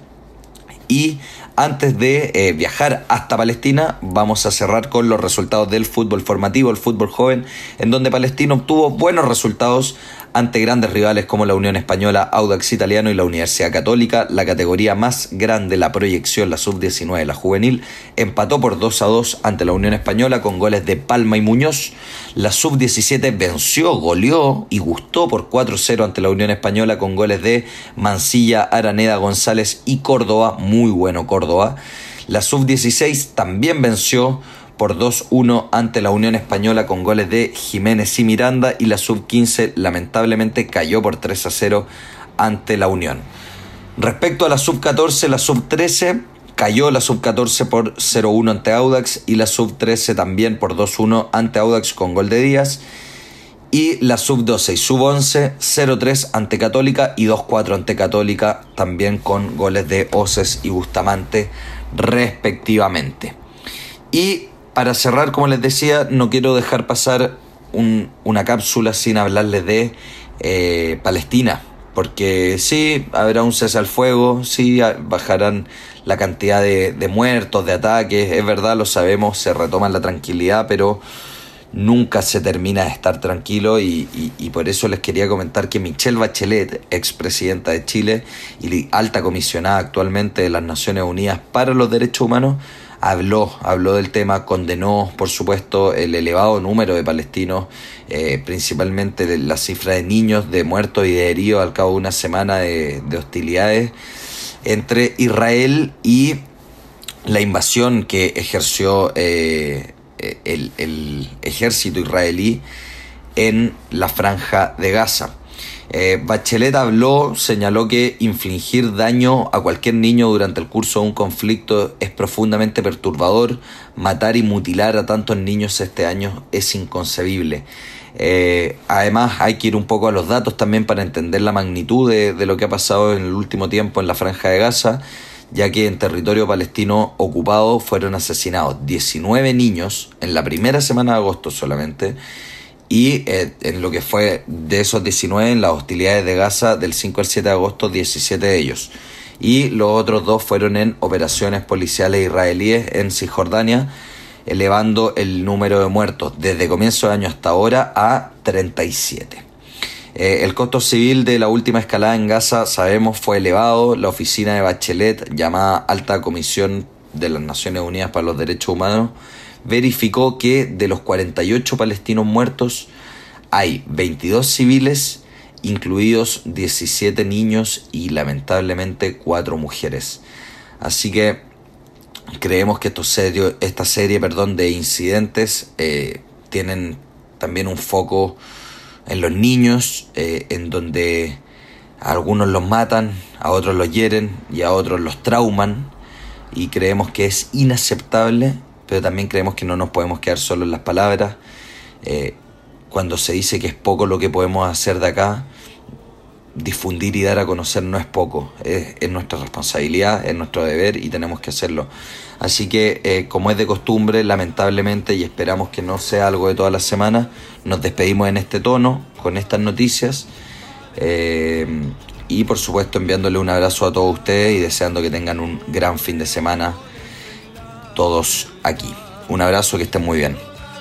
Y antes de eh, viajar hasta Palestina, vamos a cerrar con los resultados del fútbol formativo, el fútbol joven, en donde Palestino obtuvo buenos resultados ante grandes rivales como la Unión Española, Audax Italiano y la Universidad Católica. La categoría más grande, la proyección, la sub diecinueve, la juvenil, empató por dos a dos ante la Unión Española con goles de Palma y Muñoz. La sub diecisiete venció, goleó y gustó por cuatro a cero ante la Unión Española con goles de Mancilla, Araneda, González y Córdoba. Muy bueno Córdoba. La sub dieciséis también venció por dos a uno ante la Unión Española con goles de Jiménez y Miranda, y la sub quince lamentablemente cayó por tres a cero ante la Unión. Respecto a la sub catorce, la sub trece cayó la sub catorce por cero a uno ante Audax, y la sub trece también por dos a uno ante Audax con gol de Díaz, y la sub doce y sub once cero a tres ante Católica y dos a cuatro ante Católica, también con goles de Oces y Bustamante respectivamente. Y para cerrar, como les decía, no quiero dejar pasar un, una cápsula sin hablarles de eh, Palestina, porque sí, habrá un cese al fuego, sí, bajarán la cantidad de, de muertos, de ataques, es verdad, lo sabemos, se retoma la tranquilidad, pero nunca se termina de estar tranquilo, y, y, y por eso les quería comentar que Michelle Bachelet, expresidenta de Chile y alta comisionada actualmente de las Naciones Unidas para los Derechos Humanos, Habló, habló del tema, condenó, por supuesto, el elevado número de palestinos, eh, principalmente de la cifra de niños, de muertos y de heridos al cabo de una semana de, de hostilidades entre Israel y la invasión que ejerció eh, el, el ejército israelí en la Franja de Gaza. Eh, Bachelet habló, señaló que infligir daño a cualquier niño durante el curso de un conflicto es profundamente perturbador. Matar y mutilar a tantos niños este año es inconcebible. Eh, además hay que ir un poco a los datos también para entender la magnitud de, de lo que ha pasado en el último tiempo en la Franja de Gaza, ya que en territorio palestino ocupado fueron asesinados diecinueve niños en la primera semana de agosto solamente. Y eh, en lo que fue de esos diecinueve, en las hostilidades de Gaza, del cinco al siete de agosto, diecisiete de ellos. Y los otros dos fueron en operaciones policiales israelíes en Cisjordania, elevando el número de muertos desde comienzo de año hasta ahora a treinta y siete. Eh, el costo civil de la última escalada en Gaza, sabemos, fue elevado. La oficina de Bachelet, llamada Alta Comisión de las Naciones Unidas para los Derechos Humanos, verificó que de los cuarenta y ocho palestinos muertos hay veintidós civiles, incluidos diecisiete niños y lamentablemente cuatro mujeres. Así que creemos que estos serio, esta serie perdón, de incidentes eh, tienen también un foco en los niños, eh, en donde a algunos los matan, a otros los hieren y a otros los trauman, y creemos que es inaceptable, pero también creemos que no nos podemos quedar solo en las palabras. Eh, cuando se dice que es poco lo que podemos hacer de acá, difundir y dar a conocer no es poco, es, es nuestra responsabilidad, es nuestro deber y tenemos que hacerlo. Así que, eh, como es de costumbre, lamentablemente, y esperamos que no sea algo de todas las semanas, nos despedimos en este tono, con estas noticias, eh, y por supuesto enviándole un abrazo a todos ustedes y deseando que tengan un gran fin de semana todos aquí. Un abrazo, que estén muy bien.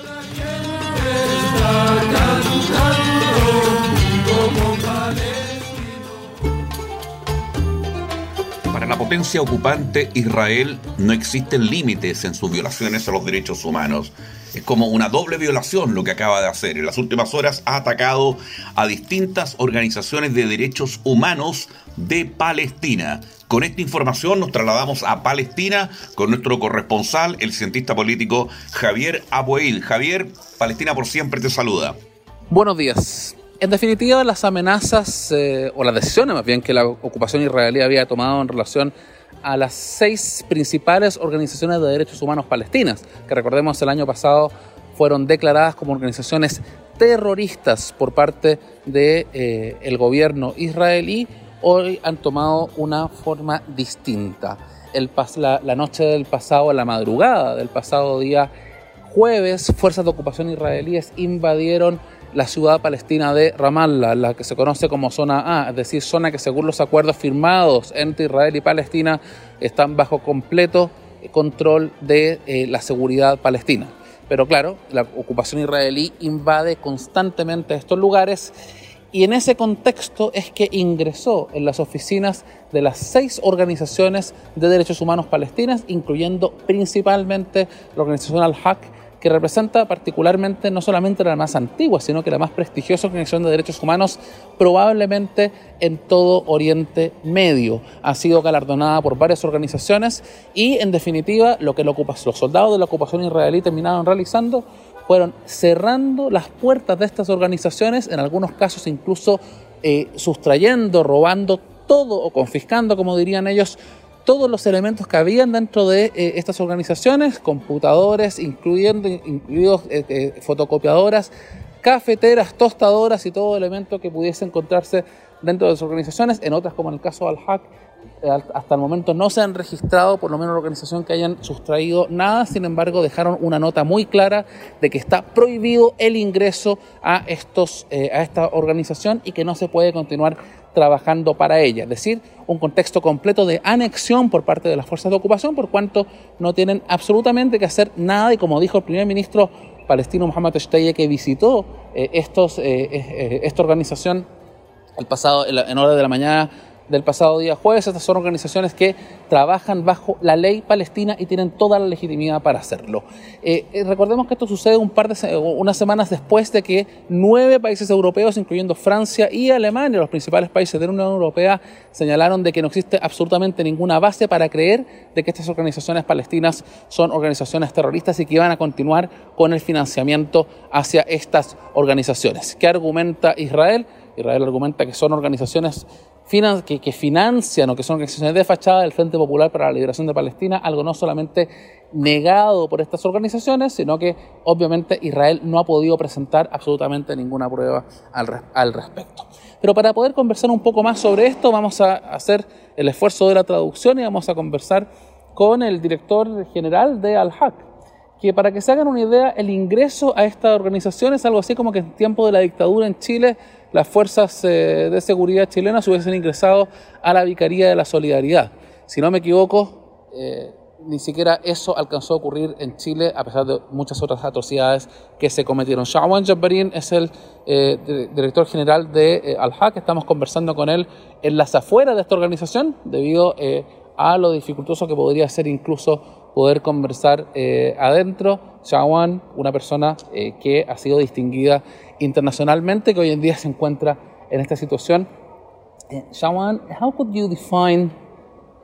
Para la potencia ocupante, Israel, no existen límites en sus violaciones a los derechos humanos. Es como una doble violación lo que acaba de hacer. En las últimas horas ha atacado a distintas organizaciones de derechos humanos de Palestina. Con esta información nos trasladamos a Palestina con nuestro corresponsal, el cientista político Javier Abuail. Javier, Palestina por siempre te saluda. Buenos días. En definitiva, las amenazas, eh, o las decisiones más bien, que la ocupación israelí había tomado en relación a las seis principales organizaciones de derechos humanos palestinas, que recordemos el año pasado fueron declaradas como organizaciones terroristas por parte del de, eh, gobierno israelí, hoy han tomado una forma distinta. El pas- la, la noche del pasado, la madrugada del pasado día jueves, fuerzas de ocupación israelíes invadieron la ciudad palestina de Ramallah, la que se conoce como zona A, es decir, zona que según los acuerdos firmados entre Israel y Palestina están bajo completo control de eh, la seguridad palestina. Pero claro, la ocupación israelí invade constantemente estos lugares, y en ese contexto es que ingresó en las oficinas de las seis organizaciones de derechos humanos palestinas, incluyendo principalmente la organización Al-Haq, que representa particularmente no solamente la más antigua, sino que la más prestigiosa organización de derechos humanos probablemente en todo Oriente Medio. Ha sido galardonada por varias organizaciones y, en definitiva, lo que los soldados de la ocupación israelí terminaron realizando fueron cerrando las puertas de estas organizaciones, en algunos casos incluso eh, sustrayendo, robando todo o confiscando, como dirían ellos, todos los elementos que habían dentro de eh, estas organizaciones, computadores, incluyendo incluidos eh, eh, fotocopiadoras, cafeteras, tostadoras y todo elemento que pudiese encontrarse dentro de las organizaciones. En otras, como en el caso de Al-Haq, eh, hasta el momento no se han registrado, por lo menos la organización, que hayan sustraído nada. Sin embargo, dejaron una nota muy clara de que está prohibido el ingreso a, estos, eh, a esta organización y que no se puede continuar trabajando para ella, es decir, un contexto completo de anexión por parte de las fuerzas de ocupación, por cuanto no tienen absolutamente que hacer nada, y como dijo el primer ministro palestino Mohamed Shteye, que visitó eh, estos, eh, eh, esta organización el pasado, en, en horas de la mañana del pasado día jueves, estas son organizaciones que trabajan bajo la ley palestina y tienen toda la legitimidad para hacerlo. Eh, eh, recordemos que esto sucede un par de unas semanas después de que nueve países europeos, incluyendo Francia y Alemania, los principales países de la Unión Europea, señalaron de que no existe absolutamente ninguna base para creer de que estas organizaciones palestinas son organizaciones terroristas y que iban a continuar con el financiamiento hacia estas organizaciones. ¿Qué argumenta Israel? Israel argumenta que son organizaciones Finan- que, que financian o que son organizaciones de fachada del Frente Popular para la Liberación de Palestina, algo no solamente negado por estas organizaciones, sino que obviamente Israel no ha podido presentar absolutamente ninguna prueba al, res- al respecto. Pero para poder conversar un poco más sobre esto, vamos a hacer el esfuerzo de la traducción y vamos a conversar con el director general de Al-Haq, que, para que se hagan una idea, el ingreso a esta organización es algo así como que en tiempo de la dictadura en Chile las fuerzas eh, de seguridad chilenas hubiesen ingresado a la Vicaría de la Solidaridad. Si no me equivoco, eh, ni siquiera eso alcanzó a ocurrir en Chile, a pesar de muchas otras atrocidades que se cometieron. Shawan Jabbarin es el eh, director general de eh, Al-Haq. Estamos conversando con él en las afueras de esta organización, debido eh, a lo dificultoso que podría ser incluso poder conversar eh, adentro. Shawan, una persona eh, que ha sido distinguida internacionalmente, que hoy en día se encuentra en esta situación. Uh, Shawan, how could you define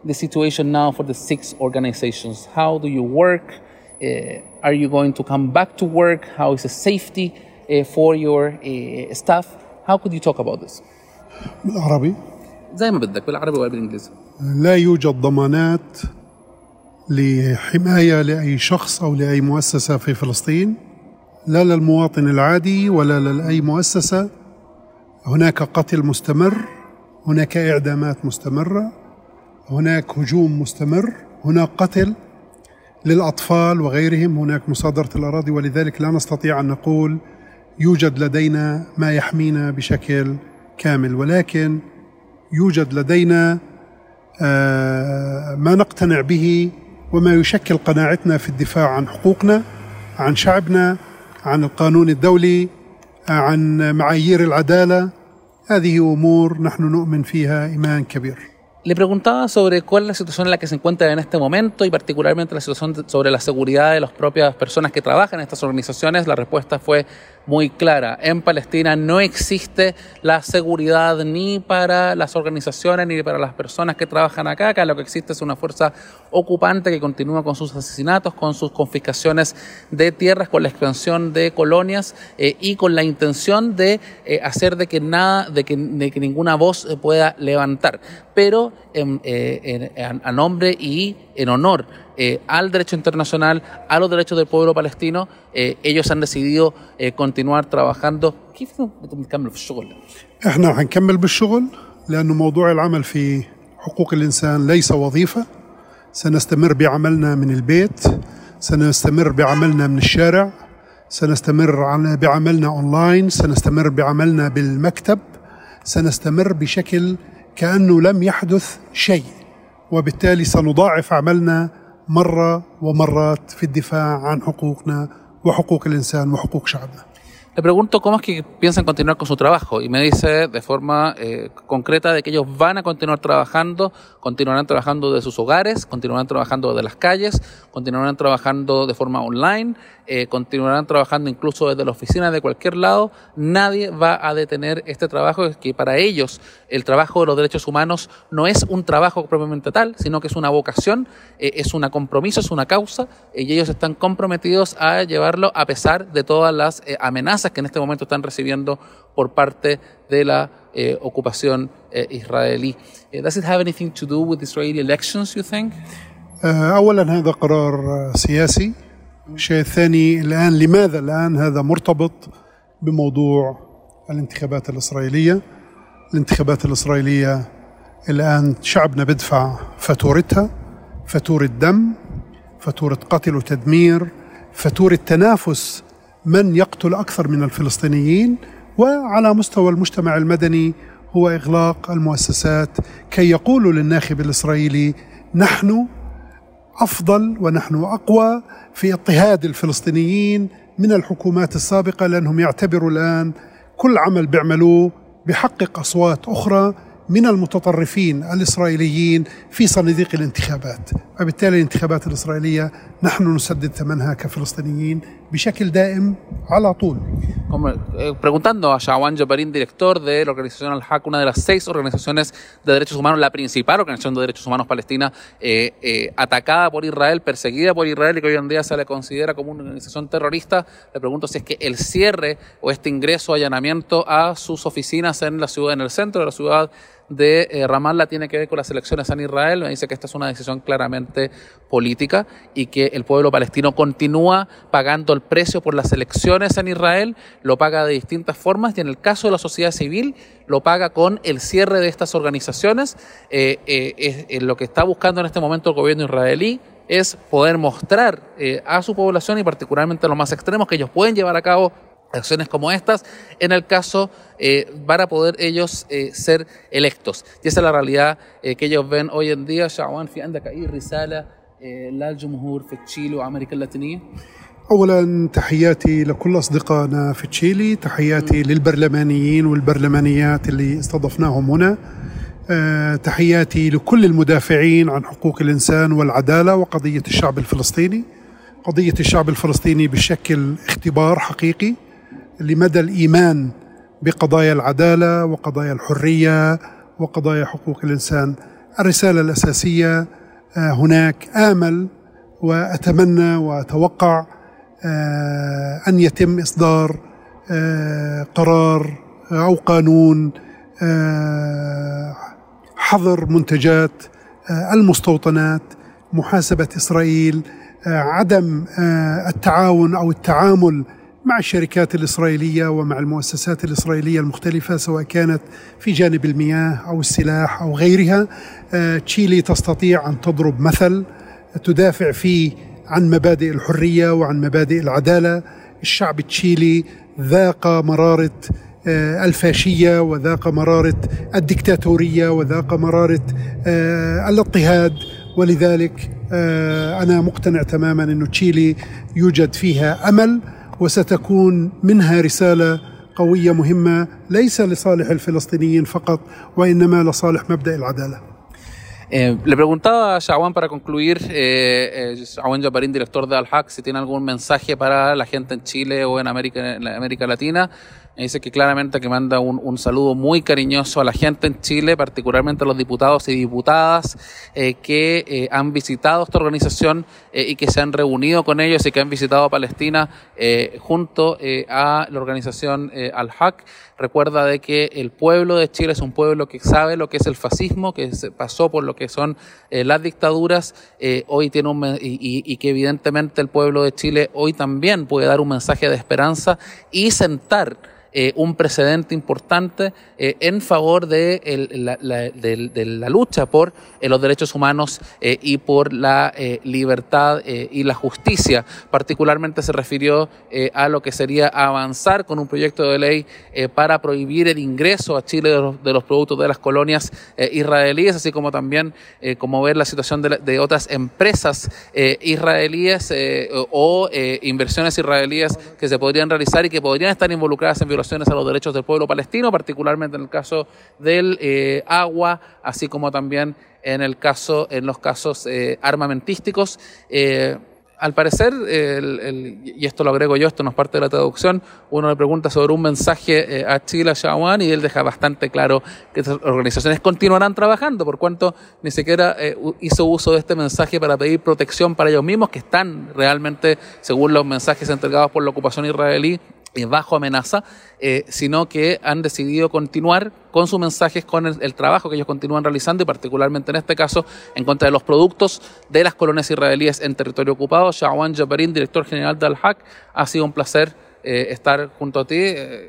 the situation now for the six organizations? How do you work? Uh, are you going to come back to work? How is the safety uh, for your uh, staff? How could you talk about this? بالعربي زي ما بدك بالعربي ولا بالانجليزي. لا يوجد ضمانات لحماية لأي شخص أو لأي مؤسسة في فلسطين، لا للمواطن العادي ولا لأي مؤسسة. هناك قتل مستمر، هناك إعدامات مستمرة، هناك هجوم مستمر، هناك قتل للأطفال وغيرهم، هناك مصادرة الأراضي، ولذلك لا نستطيع أن نقول يوجد لدينا ما يحمينا بشكل كامل، ولكن يوجد لدينا ما نقتنع به وما يشكل قناعتنا في الدفاع عن حقوقنا، عن شعبنا، عن القانون الدولي، عن معايير العدالة. هذه أمور نحن نؤمن فيها إيمان كبير. Le preguntaba sobre cuál es la situación en la que se encuentra en este momento y particularmente la situación sobre la seguridad de las propias personas que trabajan en estas organizaciones. La respuesta fue muy clara. En Palestina no existe la seguridad ni para las organizaciones ni para las personas que trabajan acá. Acá lo que existe es una fuerza ocupante que continúa con sus asesinatos, con sus confiscaciones de tierras, con la expansión de colonias eh, y con la intención de eh, hacer de que nada, de que, de que ninguna voz eh, pueda levantar. Pero en, eh, en, a nombre y en honor eh, al derecho internacional, a los derechos del pueblo palestino, eh, ellos han decidido eh, continuar trabajando. كيف نكمل في الشغل؟ احنا هنكمل بالشغل لأنه موضوع العمل في حقوق الإنسان ليس وظيفة. سنستمر بعملنا من البيت، سنستمر بعملنا من الشارع، سنستمر بعملنا أونلاين، سنستمر بعملنا بالمكتب، سنستمر بشكل كأنه لم يحدث شيء، وبالتالي سنضاعف عملنا مرة ومرات في الدفاع عن حقوقنا وحقوق الإنسان وحقوق شعبنا. Le pregunto cómo es que piensan continuar con su trabajo y me dice de forma eh, concreta de que ellos van a continuar trabajando, continuarán trabajando de sus hogares, continuarán trabajando de las calles, continuarán trabajando de forma online, eh, continuarán trabajando incluso desde la oficina de cualquier lado. Nadie va a detener este trabajo, es que para ellos el trabajo de los derechos humanos no es un trabajo propiamente tal, sino que es una vocación, eh, es un compromiso, es una causa, eh, y ellos están comprometidos a llevarlo a pesar de todas las eh, amenazas que en este momento están recibiendo por parte de la eh, ocupación eh, israelí. Uh, does it have anything to do with Israeli elections, you think? أولا هذا قرار سياسي. الشيء الثاني الآن لماذا الآن هذا مرتبط بموضوع الانتخابات الإسرائيلية؟ الانتخابات الإسرائيلية الآن شعبنا بدفع فاتورتها، فاتورة دم، فاتورة قتل وتدمير، فاتورة تنافس من يقتل أكثر من الفلسطينيين، وعلى مستوى المجتمع المدني هو إغلاق المؤسسات كي يقولوا للناخب الإسرائيلي نحن أفضل ونحن أقوى في اضطهاد الفلسطينيين من الحكومات السابقة، لأنهم يعتبروا الآن كل عمل بيعملوه بيحقق أصوات أخرى من المتطرفين الإسرائيليين في صناديق الانتخابات. وبالتالي الانتخابات الإسرائيلية نحن نسدد ثمنها كفلسطينيين بشكل دائم على طول. Como, eh, preguntando a Shawan Jabarin, director de la organización Al-Haq, una de las seis organizaciones de derechos humanos, la principal organización de derechos humanos palestina, eh, eh, atacada por Israel, perseguida por Israel y que hoy en día se le considera como una organización terrorista, le pregunto si es que el cierre o este ingreso, allanamiento a sus oficinas en la ciudad, en el centro de la ciudad de eh, Ramallah tiene que ver con las elecciones en Israel. Me dice que esta es una decisión claramente política y que el pueblo palestino continúa pagando el precio por las elecciones en Israel, lo paga de distintas formas y en el caso de la sociedad civil lo paga con el cierre de estas organizaciones. Eh, eh, es, eh, lo que está buscando en este momento el gobierno israelí es poder mostrar eh, a su población y particularmente a los más extremos que ellos pueden llevar a cabo acciones como estas en el caso eh, para poder ellos eh, ser electos. Y esa es la realidad eh, que ellos ven hoy en día. Shawan, في عندك أي رسالة للجمهور في تشيلي وأمريكا اللاتينية؟ أولا تحياتي لكل أصدقائنا في تشيلي، تحياتي للبرلمانيين والبرلمانيات اللي استضفناهم هنا، أه تحياتي لكل المدافعين عن حقوق الإنسان والعدالة وقضية الشعب الفلسطيني. قضية الشعب الفلسطيني بشكل اختبار حقيقي لمدى الإيمان بقضايا العدالة وقضايا الحرية وقضايا حقوق الإنسان الرسالة الأساسية هناك آمل وأتمنى وأتوقع أن يتم إصدار قرار أو قانون حظر منتجات المستوطنات، محاسبة إسرائيل، عدم التعاون أو التعامل مع الشركات الإسرائيلية ومع المؤسسات الإسرائيلية المختلفة سواء كانت في جانب المياه أو السلاح أو غيرها. تشيلي تستطيع أن تضرب مثل تدافع فيه عن مبادئ الحرية وعن مبادئ العدالة. الشعب التشيلي ذاق مرارة الفاشية وذاق مرارة الدكتاتورية وذاق مرارة الاضطهاد، ولذلك أنا مقتنع تماما أن تشيلي يوجد فيها أمل وستكون منها رسالة قوية مهمة ليس لصالح الفلسطينيين فقط وإنما لصالح مبدأ العدالة. Eh, le preguntaba a Shawan para concluir, eh, eh, Shawan Jabarín, director de Al-Haq, si tiene algún mensaje para la gente en Chile o en América, en América Latina. Me dice que claramente que manda un, un saludo muy cariñoso a la gente en Chile, particularmente a los diputados y diputadas eh, que eh, han visitado esta organización eh, y que se han reunido con ellos y que han visitado Palestina eh, junto eh, a la organización eh, Al-Haq. Recuerda de que el pueblo de Chile es un pueblo que sabe lo que es el fascismo, que se pasó por lo que son eh, las dictaduras, eh, hoy tiene un y, y, y que evidentemente el pueblo de Chile hoy también puede dar un mensaje de esperanza y sentar Eh, un precedente importante eh, en favor de, el, la, la, de, de la lucha por eh, los derechos humanos eh, y por la eh, libertad eh, y la justicia. Particularmente se refirió eh, a lo que sería avanzar con un proyecto de ley eh, para prohibir el ingreso a Chile de los, de los productos de las colonias eh, israelíes, así como también eh, como ver la situación de, la, de otras empresas eh, israelíes eh, o eh, inversiones israelíes que se podrían realizar y que podrían estar involucradas en violaciones a los derechos del pueblo palestino, particularmente en el caso del eh, agua, así como también en el caso, en los casos eh, armamentísticos. Eh, al parecer, el, el, y esto lo agrego yo, esto no es parte de la traducción, uno le pregunta sobre un mensaje eh, a Chile, a Shawan, y él deja bastante claro que estas organizaciones continuarán trabajando, por cuanto ni siquiera eh, hizo uso de este mensaje para pedir protección para ellos mismos, que están realmente, según los mensajes entregados por la ocupación israelí, bajo amenaza, eh, sino que han decidido continuar con sus mensajes, con el, el trabajo que ellos continúan realizando y particularmente en este caso en contra de los productos de las colonias israelíes en territorio ocupado. Shawan Jabarín, director general de Al-Haq, ha sido un placer eh, estar junto a ti. Eh,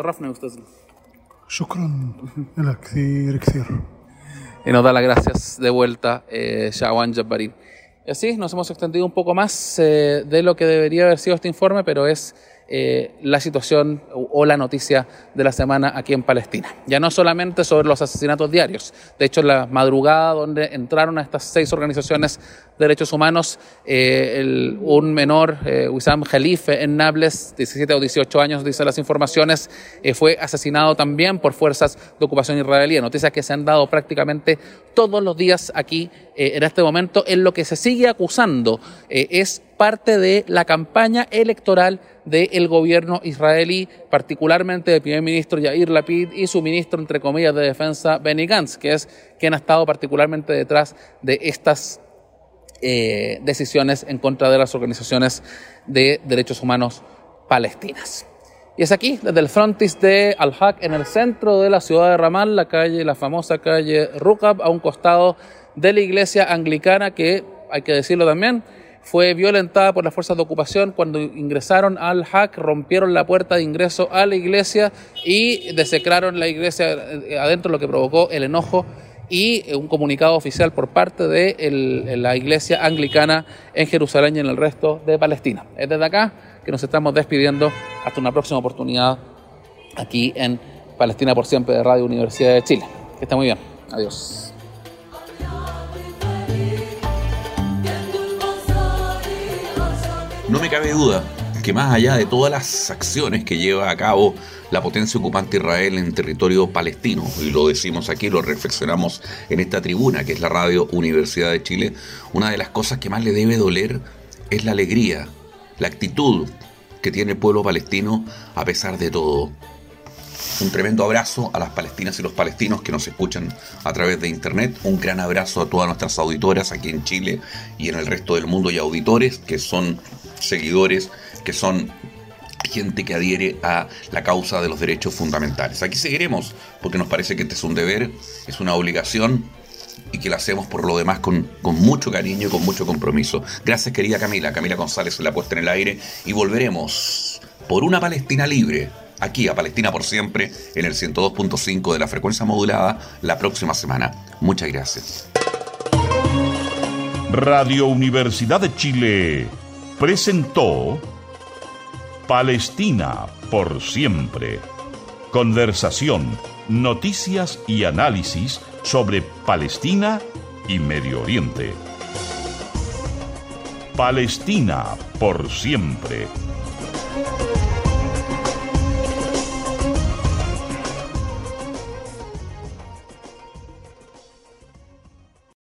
شكرا لك كثير كثير. Y nos da las gracias de vuelta eh, Shawan Jabarín. Y así nos hemos extendido un poco más eh, de lo que debería haber sido este informe, pero es Eh, la situación o, o la noticia de la semana aquí en Palestina. Ya no solamente sobre los asesinatos diarios. De hecho, en la madrugada donde entraron a estas seis organizaciones de derechos humanos, eh, el, un menor, eh, Wissam Khalife, en Nablus, diecisiete o dieciocho años, dicen las informaciones, eh, fue asesinado también por fuerzas de ocupación israelí. Noticias que se han dado prácticamente todos los días aquí eh, en este momento, en lo que se sigue acusando eh, es parte de la campaña electoral del gobierno israelí, particularmente del primer ministro Yair Lapid y su ministro, entre comillas, de defensa, Benny Gantz, que es quien ha estado particularmente detrás de estas eh, decisiones en contra de las organizaciones de derechos humanos palestinas. Y es aquí, desde el frontis de Al-Haq, en el centro de la ciudad de Ramal, la calle, la famosa calle Rukab, a un costado de la iglesia anglicana, que, hay que decirlo también, fue violentada por las fuerzas de ocupación cuando ingresaron al Al-Haq, rompieron la puerta de ingreso a la iglesia y desecraron la iglesia adentro, lo que provocó el enojo y un comunicado oficial por parte de el, la iglesia anglicana en Jerusalén y en el resto de Palestina. Es desde acá que nos estamos despidiendo hasta una próxima oportunidad aquí en Palestina por Siempre de Radio Universidad de Chile. Que esté muy bien. Adiós. No me cabe duda que más allá de todas las acciones que lleva a cabo la potencia ocupante Israel en territorio palestino, y lo decimos aquí, lo reflexionamos en esta tribuna que es la Radio Universidad de Chile, una de las cosas que más le debe doler es la alegría, la actitud que tiene el pueblo palestino a pesar de todo. Un tremendo abrazo a las palestinas y los palestinos que nos escuchan a través de internet. Un gran abrazo a todas nuestras auditoras aquí en Chile y en el resto del mundo, y auditores que son seguidores, que son gente que adhiere a la causa de los derechos fundamentales. Aquí seguiremos porque nos parece que este es un deber, es una obligación, y que la hacemos por lo demás con, con mucho cariño y con mucho compromiso. Gracias, querida Camila. Camila González en la puesta en el aire, y volveremos por una Palestina libre, aquí a Palestina por siempre, en el ciento dos punto cinco de la frecuencia modulada, la próxima semana. Muchas gracias. Radio Universidad de Chile presentó Palestina por siempre. Conversación, noticias y análisis sobre Palestina y Medio Oriente. Palestina por siempre.